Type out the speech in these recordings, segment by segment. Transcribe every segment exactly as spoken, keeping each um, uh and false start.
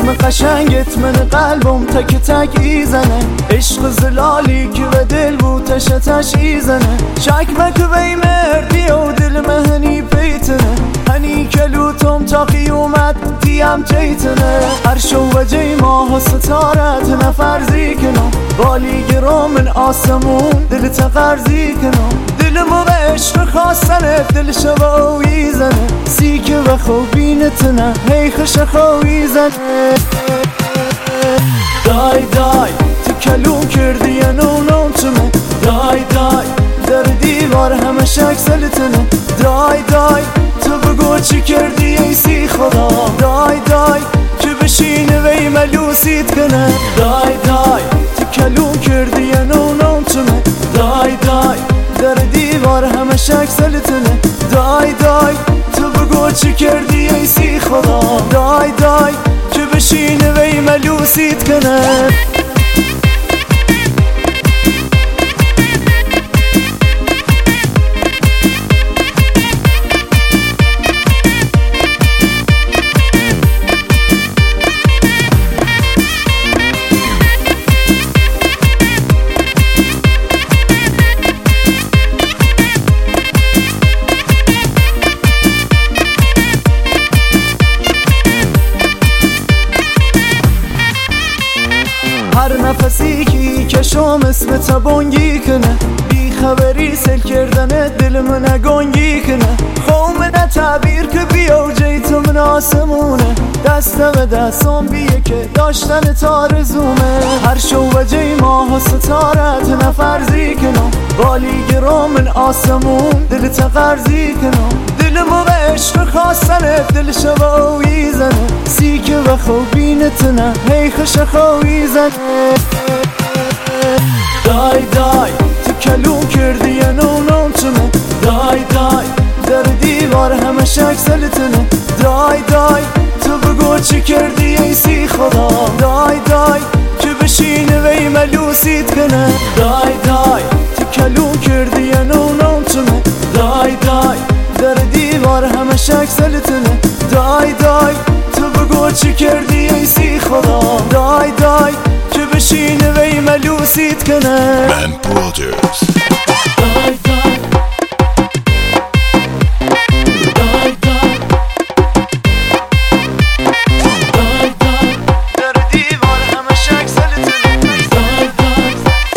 اسم قشنگت من قلبم تک تک ایزنه، عشق زلالی که به دل بوتش تش ایزنه، شک مک وی مردی و دل مهنی پیتنه، هنی کلوتم تا قیومت دیم جیتنه، هر شو و جی ماه و ستارت نفرزی کنم، بالی گرام من آسمون دل تقرزی کنم، دلمو به عشق خواستنه دل شباوی زنه، سیکه و خوبینتنه هی خش خوی زنه. دای دای تو کلون کردی یا نونم تمه، دای دای در دیوار همه شک سلتنه، دای دای تو بگو چی کردی ای سی خدا، دای دای که بشینه وی ملوسیت کنه، دای دای تو کلون کردی یا نونم تمه، دای دای در دیوار همه شک سلتنه، دای دای تو بگو چی کردی ای سی خدا، دای دای که بشینه وی ملوسیت کنه. هر نفسی که کشم اسم تبانگی کنه، بی خبری سل کردن دل من گنگی کنه، خوم نه تعبیر که بیا جیت من آسمونه، دستم دستم بیه که داشتن تارزومه، هر شو و جی ماه و ستارت نفرزی کنم، بالی گرام من آسمون دل تقرزی کنم، دلمو به عشق خواستنه دل شباوی زنه، سیکه و خوبینتنه هی خش خوی زنه. دای دای تو کلون کردی یا نونم تمه، دای دای در دیوار همه شک سلتنه، دای دای تو بگو چی کردی ای سی خدا، دای دای که بشینه وی ملوسیت کنه، دای دای تو کلون کردی یا نونم تمه، دای دای در دیوار همه شک سلتنه، دای دای تو بگو چی کردی ای سی خدا، دای دای که بشینه وی ملوسیت کنه. من برادرز دای دای دای دای دای دای در دیوار همه شک سلتنه، دای دای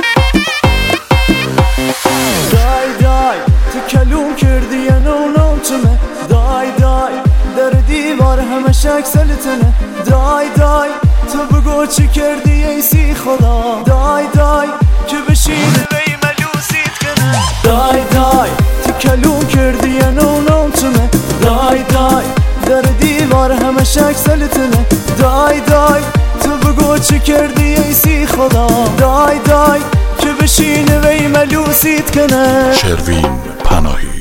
دای دای تو کلون کردی یا نونم تمه، دای دای در دیوار همه شک سلتنه، دای دای تو بگو چی کردی ای سی خدا، دای دای که بشینه وی ملوسیت کنه، دای دای تو کلون کردی یا نونم تمه، دای دای در دیوار همه شک سلتنه، دای دای تو بگو چی کردی ای سی خدا، دای دای که بشینه وی ملوسیت کنه. شروین پناهی.